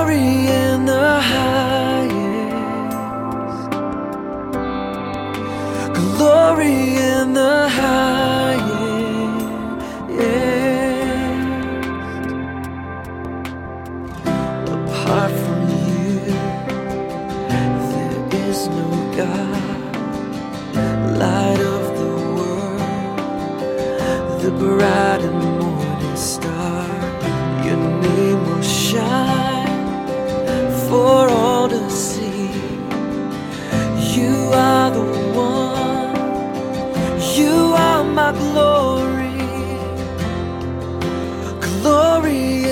Glory in the highest. Glory in the highest. Apart from you, there is no God. Light of the world, the bright and